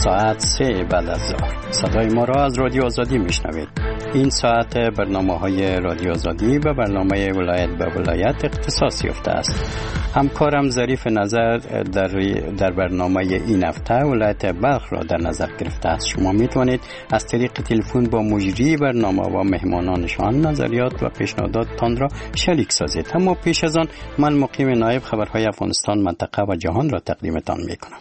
ساعت 3 بعد از ظهر صدای ما را از رادیو آزادی میشنوید. این ساعت برنامه‌های رادیو آزادی و برنامه ولایت به ولایت اختصاص یافته است. همکارم ظریف نظر در برنامه این هفته ولایت بلخ را در نظر گرفته است. شما میتوانید از طریق تلفن با مجری برنامه و مهمانانشان نظریات و پیشنهاداتتان را شریک سازید. اما پیش از آن من مقیم نایب خبرهای افغانستان، منطقه و جهان را تقدیمتان میکنم.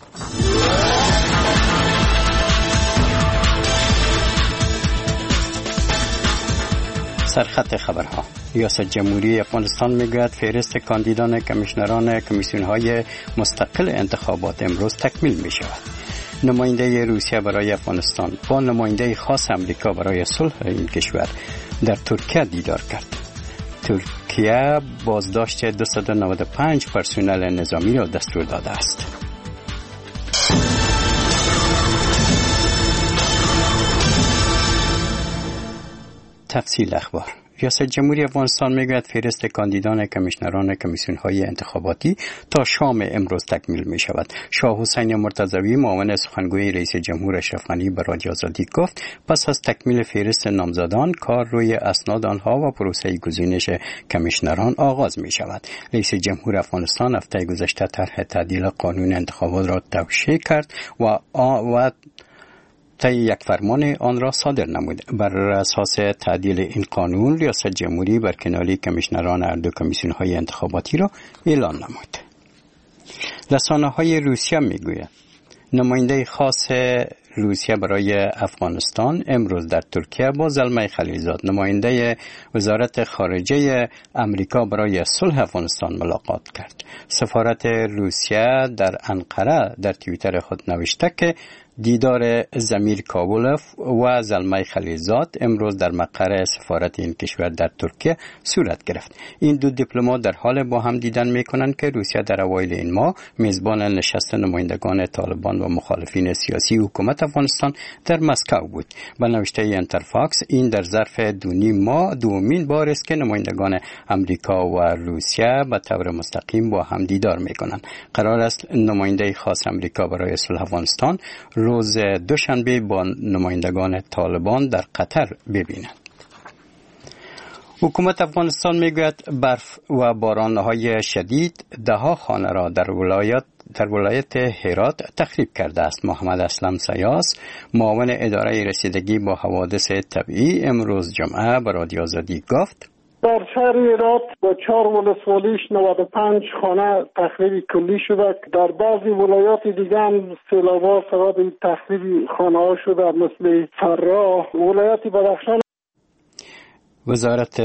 سرخط خبرها. ریاست جمهوری افغانستان میگوید فهرست کاندیدان کمیشنران کمیسیون‌های مستقل انتخابات امروز تکمیل می شود. نماینده روسیه برای افغانستان با نماینده خاص امریکا برای صلح این کشور در ترکیه دیدار کرد. ترکیه بازداشت 295 پرسنل نظامی را دستور داده است. تفصیل اخبار. ریاست جمهوری افغانستان میگوید فهرست کاندیدان کمیشنران کمیسیون‌های انتخاباتی تا شام امروز تکمیل می شود. شاه حسین مرتضوی معاون سخنگوی رئیس جمهور اشرف غنی به رادیو آزادی گفت پس از تکمیل فهرست نامزدان کار روی اسناد آنها و پروسه گزینش کمیشنران آغاز می شود. رئیس جمهور افغانستان هفته گذشته طرح تعدیل قانون انتخابات را توشیح کرد و یک فرمان آن را صادر نمود. بر اساس تعدیل این قانون ریاست جمهوری برکناری کمیشنران هر دو کمیسیون‌های انتخاباتی را اعلان نمود. رسانه‌های روسیه میگوید نماینده خاص روسیه برای افغانستان امروز در ترکیه با زلمه خلیلزاد نماینده وزارت خارجه امریکا برای صلح افغانستان ملاقات کرد. سفارت روسیه در انقره در توییتر خود نوشته که دیدار زمیر کابولف و زلمه خلیلزاد امروز در مقر سفارت این کشور در ترکیه صورت گرفت. این دو دیپلمات در حال با هم دیدن میکنند که روسیه در اوایل این ماه میزبان نشست نمایندگان طالبان و مخالفین سیاسی حکومت افغانستان در مسکو بود. به نوشته انترفاکس این در ظرف دونیم ماه دومین بار است که نمایندگان امریکا و روسیه به طور مستقیم با هم دیدار میکنند. قرار است نماینده خاص امریکا برای صلح افغانستان روز دوشنبه با نمایندگان طالبان در قطر ببینند. حکومت افغانستان میگوید برف و بارانهای شدید دهها خانه را در ولایت هرات تخریب کرده است. محمد اسلم سیاس معاون اداره رسیدگی با حوادث طبیعی امروز جمعه به رادیو آزادی گفت در شهر هرات با 4 ولسوالیش 95 خانه تخریب کلی شده. در بعضی ولایات دیگه هم سیلاب‌ها سبب تخریب خانه‌ها شده مثل فراه. ولایت بدخشان وزارت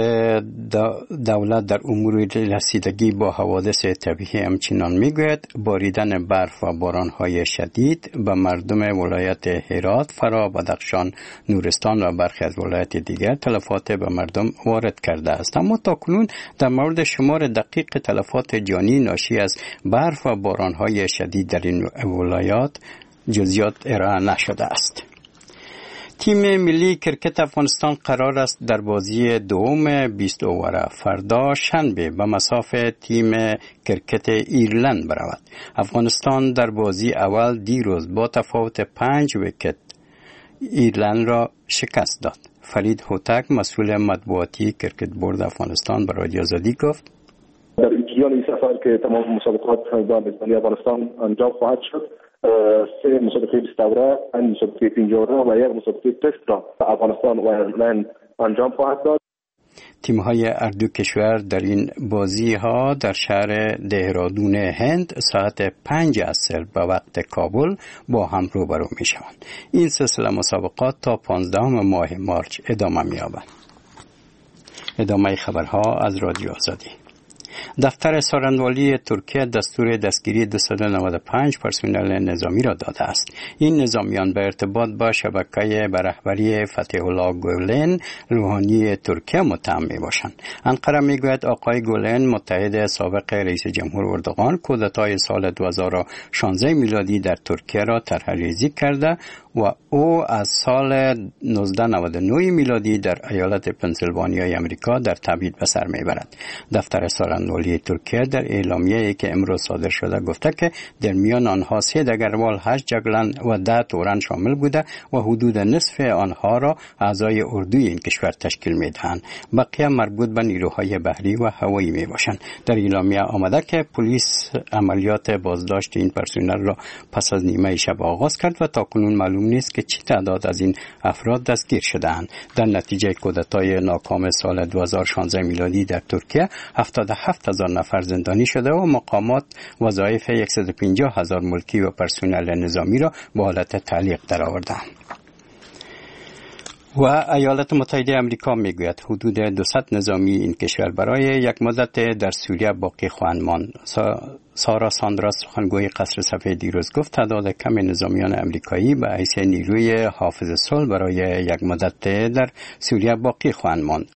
دولت در امور رسیدگی با حوادث طبیعی همچنان میگوید باریدن برف و بارانهای شدید به مردم ولایت هرات، فرا، بدخشان، نورستان و برخی از ولایت دیگر تلفات به مردم وارد کرده است. اما تاکنون در مورد شمار دقیق تلفات جانی ناشی از برف و بارانهای شدید در این ولایات جزئیات ارائه نشده است. تیم ملی کرکت افغانستان قرار است در بازی دوم 20 اووره فردا شنبه به مصاف تیم کرکت ایرلند برود. افغانستان در بازی اول دیروز با تفاوت 5 ویکت ایرلند را شکست داد. فرید هوتک مسئول مطبوعاتی کرکت بورد افغانستان به رادیو آزادی گفت در جریان این سفر که تمام مسابقات با میزبانی افغانستان انجام خواهد شد، 3 مسابقه 20 اوره، این مسابقه 5 اوره و یک مسابقه تست را افغانستان و ایرلند انجام خواهد داد. تیم‌های هر دو کشور در این بازی‌ها در شهر دهرادون هند ساعت 5 عصر به وقت کابل با هم روبرو می‌شوند. این سلسله مسابقات تا 15 ماه مارس ادامه می‌یابد. ادامه خبرها از رادیو آزادی. دفتر سارنوالی ترکیه دستور دستگیری 295 پرسنل نظامی را داده است. این نظامیان به ارتباط با شبکه به رهبری فتح الله گولن روحانی ترکیه متهم میباشند. انقره میگوید آقای گولن متحد سابق رئیس جمهور اردوغان کودتای سال 2016 میلادی در ترکیه را طرح‌ریزی کرده و او از سال 1999 میلادی در ایالت پنسیلوانیای امریکا در تبعید به سر میبرد. دفتر سارنوالی ملی ترکیه در اعلامیه‌ای که امروز صادر شده گفته که در میان آنها 3 دگروال 8 جگلن و 10 تورن شامل بوده و حدود نصف آنها را اعضای اردوی این کشور تشکیل می‌دهند. بقیه مربوط به نیروهای بحری و هوایی میباشند. در اعلامیه آمده که پلیس عملیات بازداشت این پرسنل را پس از نیمه شب آغاز کرد و تاکنون معلوم نیست که چه تعداد از این افراد دستگیر شده‌اند. در نتیجه کودتای ناکام سال 2016 میلادی در ترکیه 77,000 نفر زندانی شده و مقامات وظایف 150,000 ملکی و پرسنل نظامی را به حالت تعلیق درآوردند. و ایالات متحده آمریکا میگوید حدود 200 نظامی این کشور برای یک مدت در سوریه باقی خواهند ماند. سارا ساندرس سخنگوی قصر سفید دیروز گفت تعداد کم نظامیان آمریکایی به حیث نیروی حافظ صلح برای یک مدت در سوریه باقی خواهند ماند.